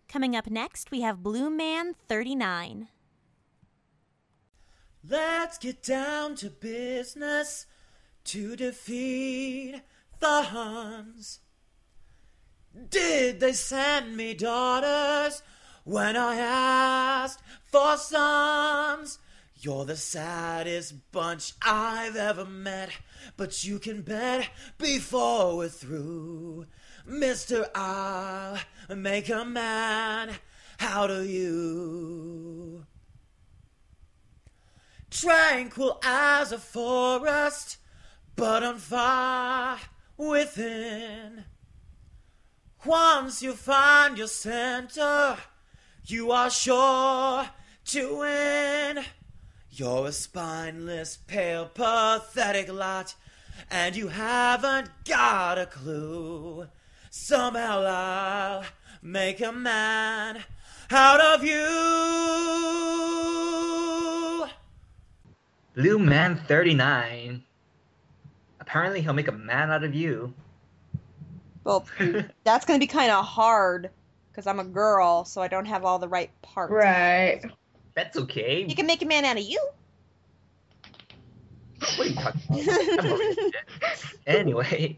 Coming up next, we have Blue Man 39. Let's get down to business to defeat the Huns. Did they send me daughters when I asked for sons? You're the saddest bunch I've ever met, but you can bet before we're through, Mister, I'll make a man out of you. Tranquil as a forest, but on fire within. Once you find your center, you are sure to win. You're a spineless, pale, pathetic lot, and you haven't got a clue. Somehow I'll make a man out of you. Blue Man 39. Apparently he'll make a man out of you. Well, that's going to be kind of hard because I'm a girl, so I don't have all the right parts. Right. That's okay. You can make a man out of you. What are you talking about? I'm okay with it. Anyway,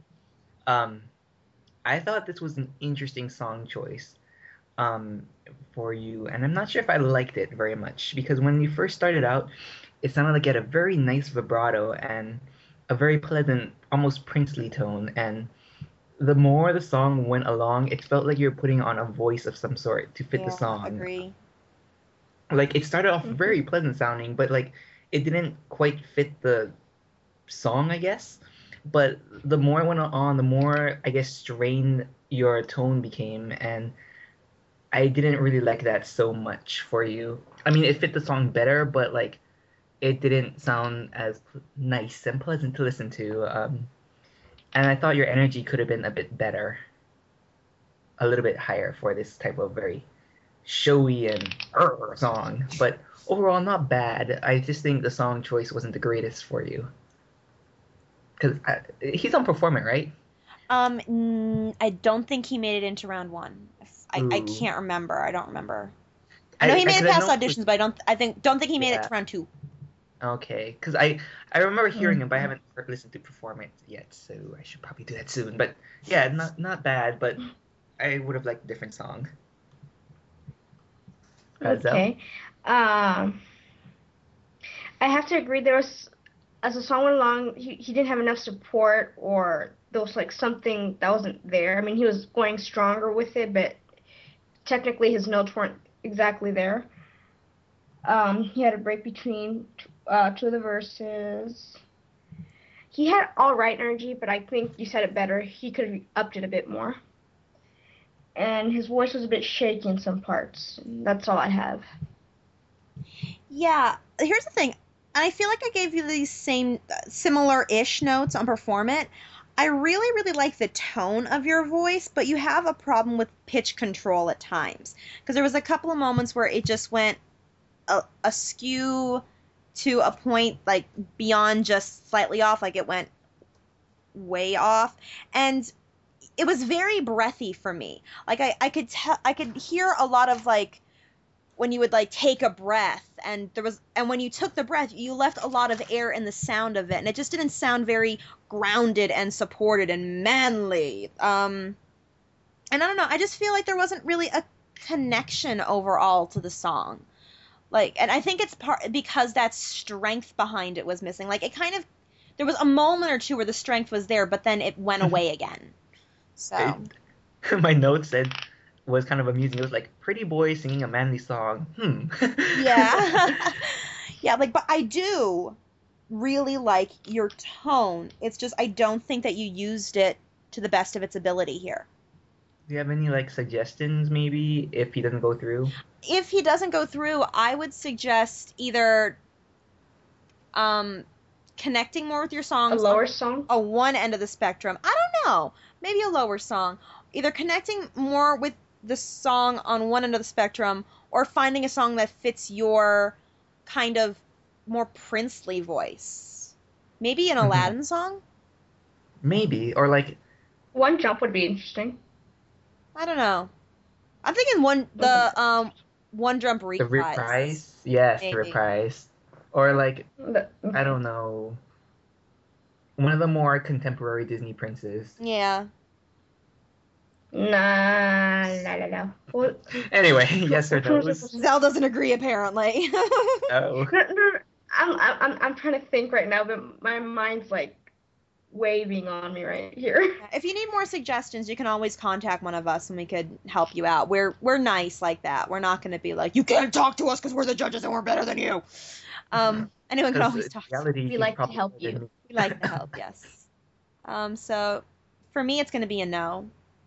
I thought this was an interesting song choice for you, and I'm not sure if I liked it very much because when you first started out, it sounded like it had a very nice vibrato and a very pleasant, almost princely tone, and the more the song went along, it felt like you were putting on a voice of some sort to fit the song. I agree. Like, it started off very pleasant sounding, but, like, it didn't quite fit the song, I guess. But the more it went on, the more, I guess, strained your tone became, and I didn't really like that so much for you. I mean, it fit the song better, but, like, it didn't sound as nice and pleasant to listen to. And I thought your energy could have been a bit better, a little bit higher for this type of very showy and song. But overall, not bad. I just think the song choice wasn't the greatest for you. Because he's on Perform It, right? I don't think he made it into round one. I can't remember. I don't remember. I know he made it past auditions, but don't think he made it to round two. Okay, because I remember hearing him, but I haven't listened to Perform It yet, so I should probably do that soon. But yeah, not bad, but I would have liked a different song. Okay. I have to agree. There was, as the song went along, he didn't have enough support, or there was like something that wasn't there. I mean, he was going stronger with it, but technically his notes weren't exactly there. He had a break between two of the verses. He had all right energy, but I think you said it better. He could have upped it a bit more. And his voice was a bit shaky in some parts. That's all I have. Yeah, here's the thing. I feel like I gave you these same similar-ish notes on Perform It. I really, really like the tone of your voice, but you have a problem with pitch control at times. Because there was a couple of moments where it just went askew to a point like beyond just slightly off, like it went way off, and it was very breathy for me. Like I could hear a lot of like when you would like take a breath, and when you took the breath, you left a lot of air in the sound of it, and it just didn't sound very grounded and supported and manly. And I don't know, I just feel like there wasn't really a connection overall to the song. Like, and I think it's because that strength behind it was missing. Like, it kind of, there was a moment or two where the strength was there, but then it went away again. So. My note was kind of amusing. It was like, pretty boy singing a manly song. Yeah. Yeah, like, but I do really like your tone. It's just, I don't think that you used it to the best of its ability here. Do you have any, like, suggestions, maybe, if he doesn't go through? If he doesn't go through, I would suggest either connecting more with your songs. A lower song? A one end of the spectrum. I don't know. Maybe a lower song. Either connecting more with the song on one end of the spectrum, or finding a song that fits your kind of more princely voice. Maybe an Aladdin song? Maybe. Or, like... One Jump would be interesting. I don't know. I'm thinking One Jump The Reprise. reprise? Yes, the Maybe. reprise. Or like, The- I don't know. One of the more contemporary Disney princes. Yeah. Nah, no. Well, Anyway, yes or Princess no's? was- Zell doesn't agree apparently. Oh. No, I'm trying to think right now, but my mind's like waving on me right here. If you need more suggestions, you can always contact one of us and we could help you out. We're nice like that. We're not going to be like, you can't talk to us because we're the judges and we're better than you. Anyone can always talk to us. Reality, We he's like to probably help better than you. me. We like to help, yes. So for me, it's going to be a no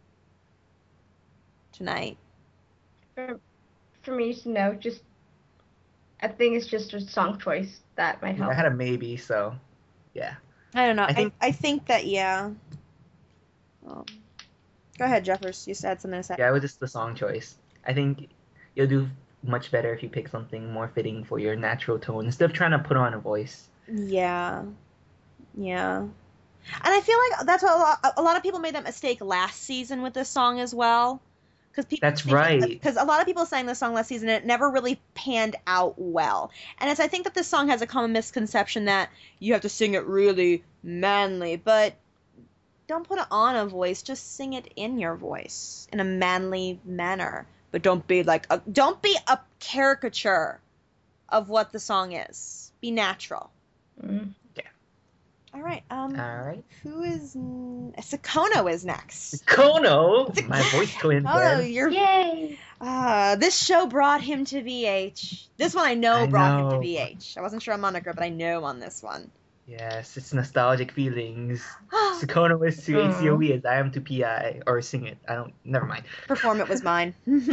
tonight. For me to know, just I think it's just a song choice that might help. I had a maybe, so yeah. I don't know. I I think- think that, yeah. Go ahead, Jeffers. You said something to say. Yeah, it was just the song choice. I think you'll do much better if you pick something more fitting for your natural tone instead of trying to put on a voice. Yeah. Yeah. And I feel like that's what a lot of people made that mistake last season with this song as well. That's right. Because a lot of people sang this song last season and it never really panned out well. And I think that this song has a common misconception that you have to sing it really manly, but don't put it on a voice, just sing it in your voice in a manly manner. But don't be a caricature of what the song is. Be natural. Mm. All right. All right. Who is Sakono is next. Kono, my voice twin. Oh, then. you're Yay! this show brought him to VH. This one I know brought him know. to VH. I wasn't sure on Monica, but I know on this one. Yes, it's nostalgic feelings. Sakono is to ACOE as I am to PI, or sing it. Never mind. Perform It was mine.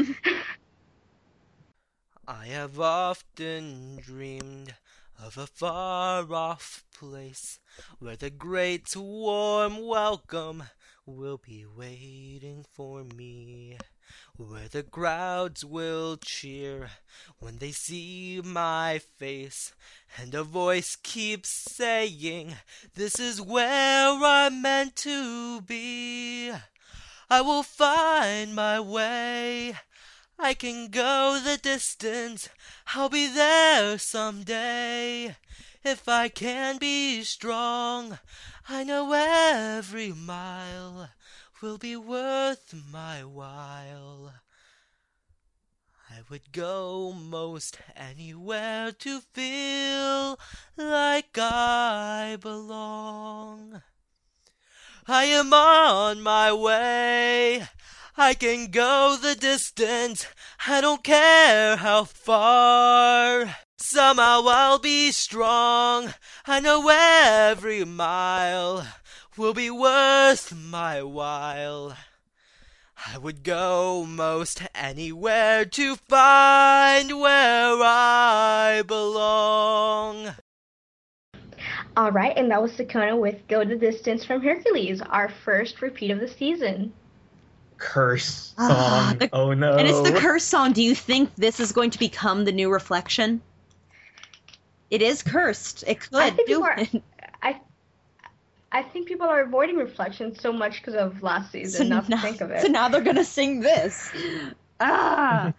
I have often dreamed of a far-off place where the great warm welcome will be waiting for me, where the crowds will cheer when they see my face, and a voice keeps saying, "This is where I'm meant to be. I will find my way. I can go the distance, I'll be there someday. If I can be strong, I know every mile will be worth my while. I would go most anywhere to feel like I belong. I am on my way. I can go the distance, I don't care how far. Somehow I'll be strong, I know every mile will be worth my while. I would go most anywhere to find where I belong. All right, and that was Sakono with "Go the Distance" from Hercules, our first repeat of the season. Curse Ah, song. the- Oh no. And it's the curse song. Do you think this is going to become the new Reflection? It is cursed. It could I think do people are- it. I think people are avoiding Reflection so much because of last season, not to think of it. So now they're gonna sing this. Ah.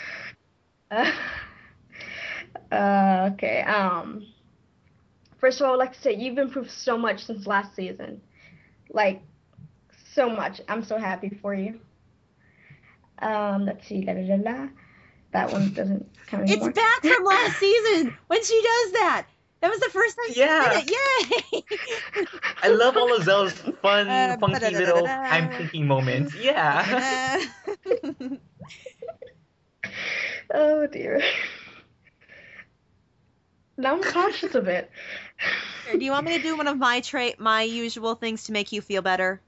Okay. First of all, I'd like to say you've improved so much since last season. Like, so much. I'm so happy for you. Let's see. La, la, la, la. That one doesn't count It's anymore. back from last season when she does that. That was the first time she Yeah. did it. Yay! I love all of those fun, funky ba-da-da-da-da. little I'm thinking moments. Yeah. Oh dear. Now I'm conscious of it. Do you want me to do one of my usual things to make you feel better?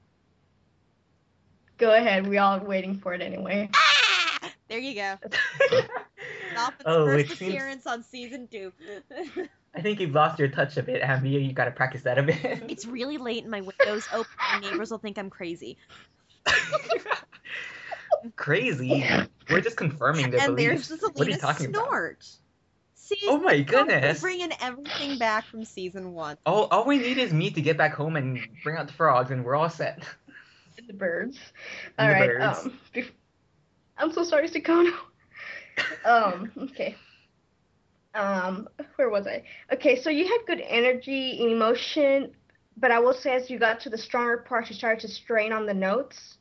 Go ahead. We all waiting for it anyway. Ah! There you go. Dolphin's Oh, first it seems- appearance on season 2. I think you've lost your touch a bit, Ambi. You gotta practice that a bit. It's really late and my window's open. My neighbors will think I'm crazy. Crazy. We're just confirming their And there's beliefs. the What are you Selena talking about? snort. See, Oh my goodness. bringing everything back from season 1. All we need is me to get back home and bring out the frogs, and we're all set. The birds. And All the right. birds. I'm so sorry, Sikono. Okay. Where was I? Okay, so you had good energy and emotion, but I will say as you got to the stronger parts, you started to strain on the notes.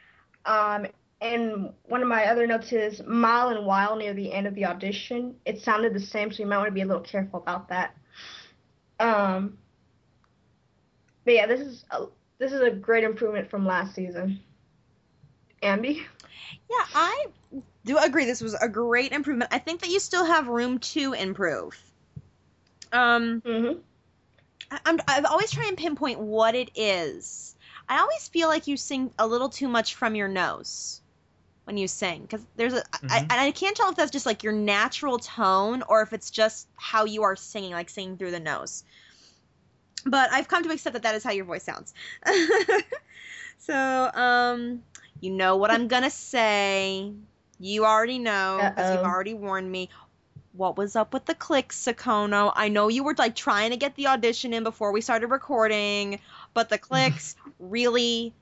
And one of my other notes is mile and while near the end of the audition. It sounded the same, so you might want to be a little careful about that. But yeah, this is a great improvement from last season. Ambi? Yeah, I do agree. This was a great improvement. I think that you still have room to improve. Mm-hmm. I've always tried and pinpoint what it is. I always feel like you sing a little too much from your nose when you sing, because there's I can't tell if that's just like your natural tone or if it's just how you are singing, like singing through the nose. But I've come to accept that is how your voice sounds. So, you know what I'm gonna say. You already know, because you've already warned me. What was up with the clicks, Sikono? I know you were like trying to get the audition in before we started recording, but the clicks really.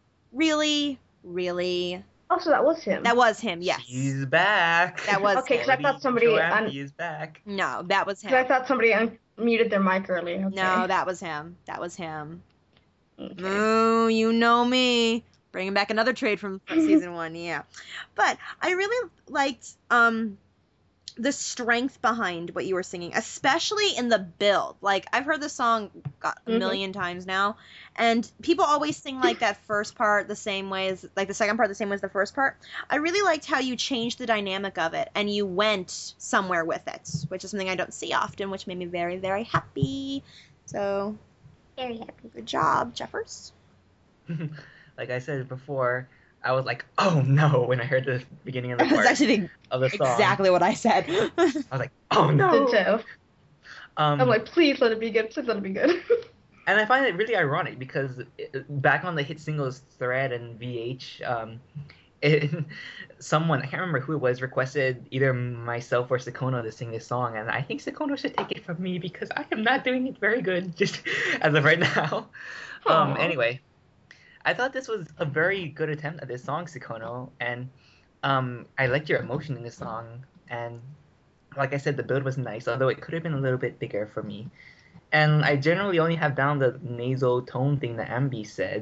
Oh, so that was him. That was him, yes. He's back. That was Okay, because I thought somebody is back. No, that was him. I thought somebody unmuted their mic earlier. Okay. No, that was him. That was him. Okay. Oh, you know me. Bringing back another trade from season 1, yeah. But I really liked the strength behind what you were singing, especially in the build. Like, I've heard the song a million times now, and people always sing like that first part the same way as, like the second part the same way as the first part. I really liked how you changed the dynamic of it, and you went somewhere with it, which is something I don't see often, which made me very, very happy. So, Very happy. good job, Jeffers. Like I said before, I was like, "Oh no!" when I heard the beginning of the That's part actually of the song. exactly what I said. I was like, "Oh no!" Ditto. I'm like, please let it be good. Please let it be good. And I find it really ironic because back on the hit singles thread and VH, someone, I can't remember who it was, requested either myself or Sikono to sing this song, and I think Sikono should take it from me because I am not doing it very good just as of right now. Anyway, I thought this was a very good attempt at this song, Sikono, and I liked your emotion in this song, and like I said, the build was nice, although it could have been a little bit bigger for me. And I generally only have down the nasal tone thing that Ambi said.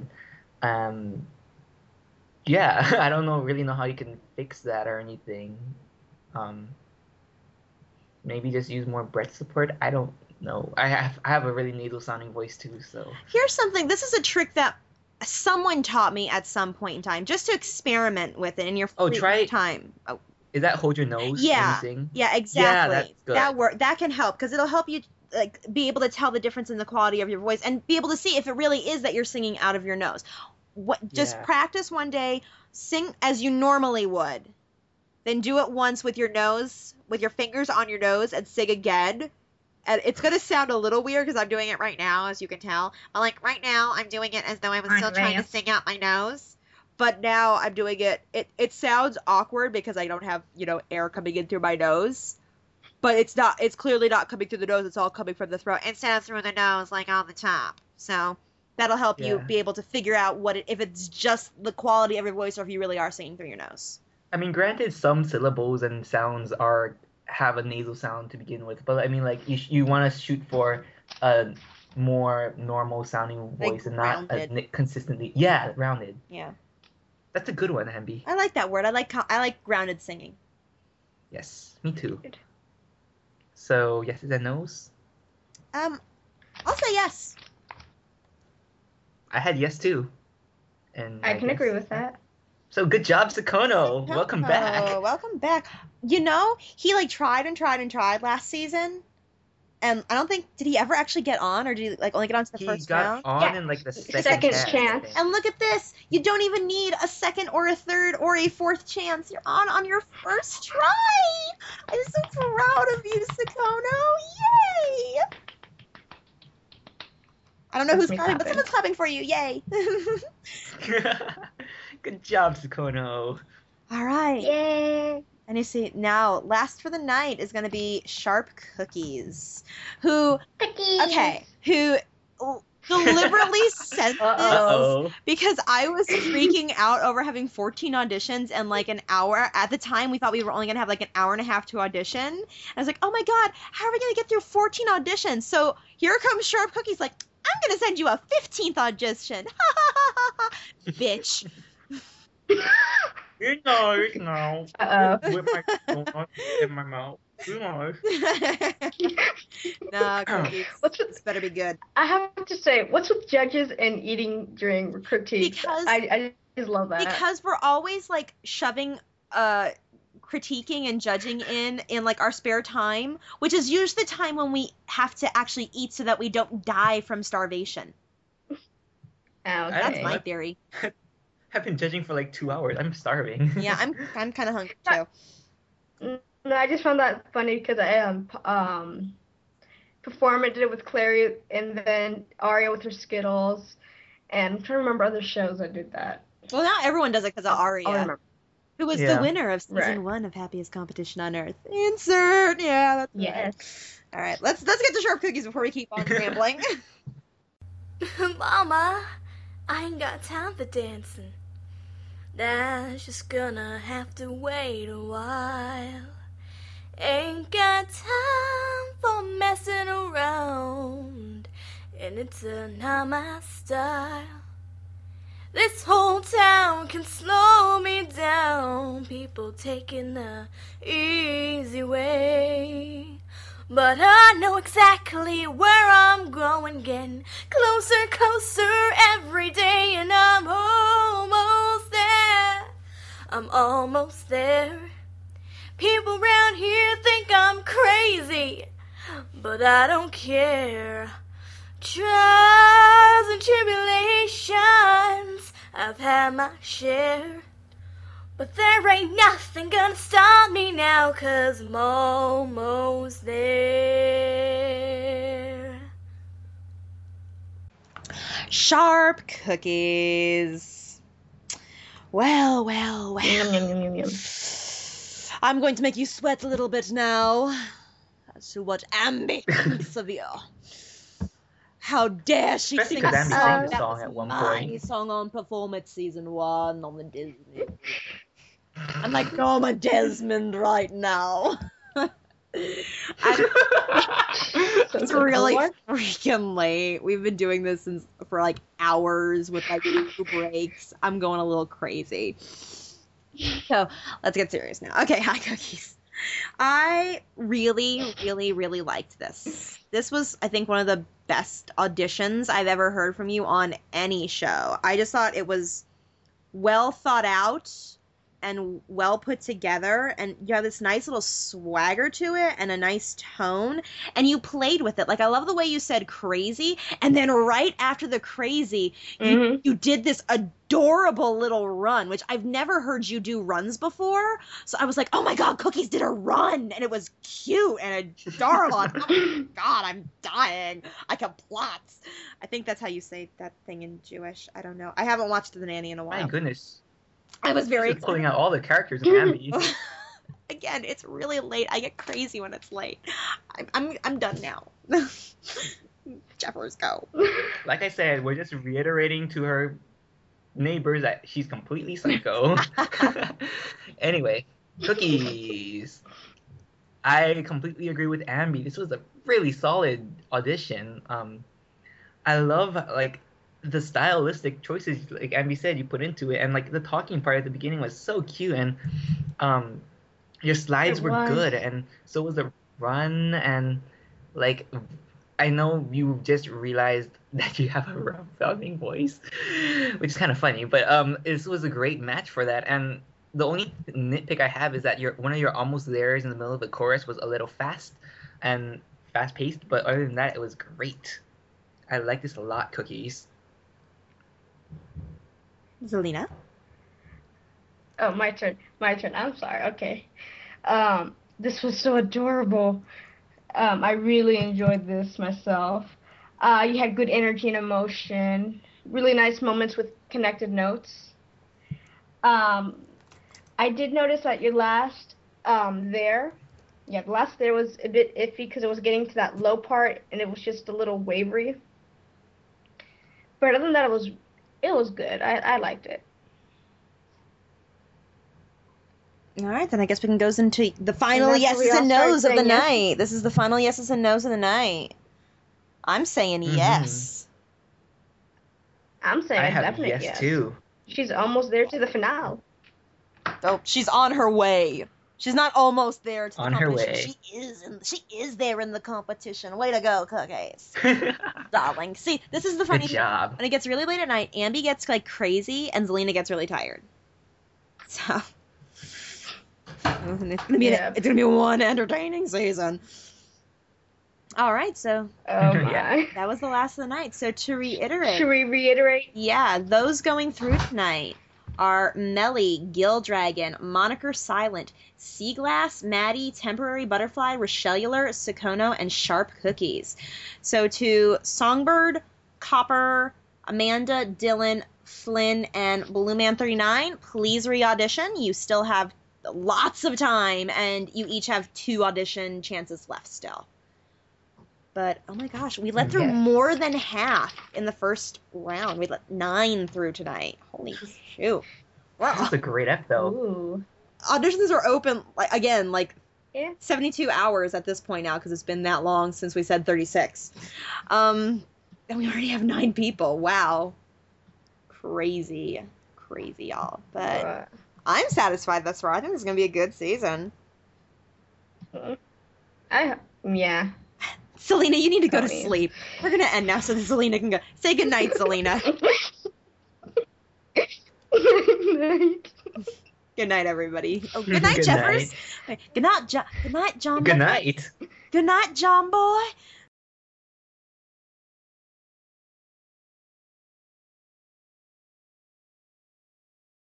Yeah, I don't really know how you can fix that or anything. Maybe just use more breath support. I don't know. I have a really nasal sounding voice too, so. Here's something. This is a trick that someone taught me at some point in time, just to experiment with it in your free time. Oh. Is that hold your nose when you sing? Yeah, exactly. Yeah, that's good. That can help because it'll help you like be able to tell the difference in the quality of your voice and be able to see if it really is that you're singing out of your nose. Just practice one day, sing as you normally would, then do it once with your nose, with your fingers on your nose, and sing again. And it's gonna sound a little weird because I'm doing it right now, as you can tell. Right now I'm doing it as though I was still trying to sing out my nose. But now I'm doing it. It sounds awkward because I don't have, air coming in through my nose. But it's not. It's clearly not coming through the nose. It's all coming from the throat instead of through the nose, like on the top. So that'll help you be able to figure out if it's just the quality of your voice or if you really are singing through your nose. I mean, granted, some syllables and sounds have a nasal sound to begin with, but I mean, like you want to shoot for a more normal sounding voice and not consistently. Yeah, rounded. Yeah. That's a good one, Ambi. I like that word. I like grounded singing. Yes, me too. Good. So, yeses and nos? I'll say yes. I had yes too. And I can agree with that. So good job, Sikono. Welcome back. Welcome back. He tried and tried and tried last season. And I don't think, did he ever actually get on, or did he only get on to the first round? He got on in the second chance. And look at this. You don't even need a second or a third or a fourth chance. You're on your first try. I'm so proud of you, Sikono. Yay! I don't know who's clapping, but someone's clapping for you. Yay. Good job, Sikono. All right. Yay. And you see, now, last for the night is going to be Sharp Cookies, who deliberately said this Uh-oh. because I was freaking out over having 14 auditions and like an hour. At the time, we thought we were only gonna have like an hour and a half to audition. And I was like, oh my god, how are we gonna get through 14 auditions? So here comes Sharp Cookies, like, I'm gonna send you a 15th audition. Bitch. You know. Uh-oh. With my donut in my mouth. You know. Nah, Cookies. What's with, This better be good. I have to say, what's with judges and eating during critiques? Because- I just love that. Because we're always like shoving critiquing and judging in like our spare time, which is usually the time when we have to actually eat so that we don't die from starvation. Okay. That's my theory. I've been judging for like 2 hours. I'm starving. Yeah, I'm kind of hungry too. No, I just found that funny because I Performer did it with Clary and then Aria with her Skittles, and I'm trying to remember other shows that did that. Well, now everyone does it because of I'll Aria, remember. who was Yeah. the winner of season Right. 1 of Happiest Competition on Earth. Insert. Yeah, that's right. Yes. All right, let's get to Sharp Cookies before we keep on rambling. Mama, I ain't got time for dancing. That's just gonna have to wait a while. Ain't got time for messing around, and it's not my style. This whole town can slow me down, people taking the easy way. But I know exactly where I'm going, getting closer every day, and I'm almost there. I'm almost there. People around here think I'm crazy, but I don't care. Trials and tribulations, I've had my share. But there ain't nothing gonna stop me now, 'cause I'm almost there. Sharp Cookies. Well. Yum, yum, yum, yum, yum. I'm going to make you sweat a little bit now as to what Ambi thinks of you. How dare she Especially sing because a Ambi song sang the that song was at one my point. song on Performance Season 1 on the Disney. I'm like, no, I'm a Desmond right now. It's really freaking late. We've been doing this for like hours with like 2 breaks. I'm going a little crazy. So let's get serious now. Okay, hi Cookies. I really, really, really liked this. This was, I think, one of the best auditions I've ever heard from you on any show. I just thought it was well thought out and well put together, and you have this nice little swagger to it and a nice tone, and you played with it. Like, I love the way you said crazy, and then right after the crazy, you did this adorable little run, which I've never heard you do runs before. So I was like, oh my god, Cookies did a run, and it was cute and adorable. And, oh my god, I'm dying. I can plot. I think that's how you say that thing in Jewish. I don't know. I haven't watched The Nanny in a while. My goodness. I was very She's pulling excited. out all the characters in Ambi. Again, it's really late. I get crazy when it's late. I'm done now. Jeffers, go. Like I said, we're just reiterating to her neighbors that she's completely psycho. Anyway, Cookies. I completely agree with Ambi. This was a really solid audition. I love like the stylistic choices, like Ambi said, you put into it, and like the talking part at the beginning was so cute, and your slides It were was. good, and so was the run, and like I know you just realized that you have a rough-sounding voice, which is kind of funny, but this was a great match for that. And the only nitpick I have is that one of your almost there's in the middle of the chorus was a little fast-paced, but other than that, it was great. I like this a lot, Cookies. Zelina? Oh, my turn. I'm sorry. Okay. This was so adorable. I really enjoyed this myself. You had good energy and emotion. Really nice moments with connected notes. I did notice that your last the last there was a bit iffy because it was getting to that low part and it was just a little wavery. But other than that, it was good. I liked it. All right, then I guess we can go into the final that's where we yeses and all start nos of the saying yes. night. This is the final yeses and nos of the night. I'm saying yes. I'm saying I have definitely yes too. She's almost there to the finale. Oh, she's on her way. She's not almost there to the On her competition. way. She is there in the competition. Way to go, Cookies. Darling. See, this is the funny Good thing. job. When it gets really late at night, Ambi gets like crazy and Zelina gets really tired. So it's gonna be one entertaining season. All right, so Oh my. Yeah. that was the last of the night. So to reiterate, Should we reiterate? yeah, those going through tonight are Melly, Gill Dragon, Moniker Silent, Seaglass, Maddie, Temporary Butterfly, Rochellular, Sukono, and Sharp Cookies. So to Songbird, Copper, Amanda, Dylan, Flynn, and Blue Man 39, please re-audition. You still have lots of time, and you each have 2 audition chances left still. But, oh my gosh, we let through Yes. more than half in the first round. We let 9 through tonight. Holy shoot. Wow. That's a great ep though. Ooh. Auditions are open, like Yeah. 72 hours at this point now because it's been that long since we said 36. And we already have 9 people. Wow. Crazy, y'all. But I'm satisfied thus far. I think this is going to be a good season. Yeah. Selena, you need to go to Tony. sleep. We're going to end now so that Selena can go. Say goodnight, Selena. Good night, everybody. Oh, good night, Good Jeffers. night. Wait, good night, John. Good night, John. Good Boy. night. Good night, John boy.